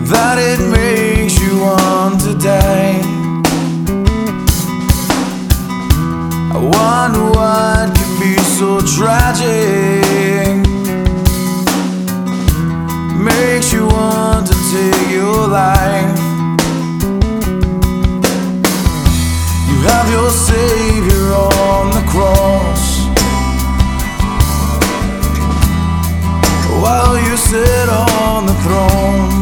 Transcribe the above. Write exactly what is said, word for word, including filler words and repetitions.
that it makes you want to die. I wonder what could be so tragic, makes you want